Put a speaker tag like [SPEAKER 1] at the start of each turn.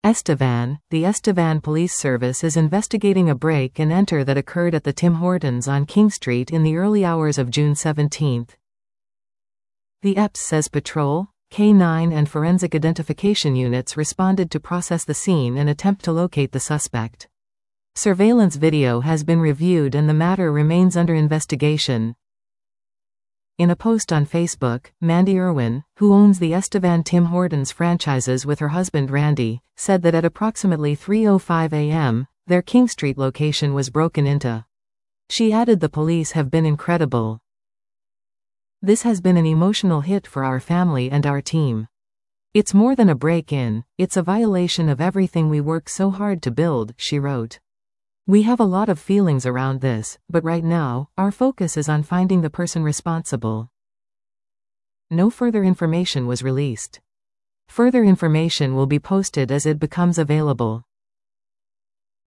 [SPEAKER 1] Estevan. The Estevan Police Service is investigating a break-and-enter that occurred at the Tim Hortons on King Street in the early hours of June 17. The EPS says patrol, K9 and forensic identification units responded to process the scene and attempt to locate the suspect. Surveillance video has been reviewed and the matter remains under investigation. In a post on Facebook, Mandy Irwin, who owns the Estevan Tim Hortons franchises with her husband Randy, said that at approximately 3:05 a.m., their King Street location was broken into. She added, "The police have been incredible. This has been an emotional hit for our family and our team. It's more than a break-in, it's a violation of everything we worked so hard to build," she wrote. "We have a lot of feelings around this, but right now, our focus is on finding the person responsible." No further information was released. Further information will be posted as it becomes available.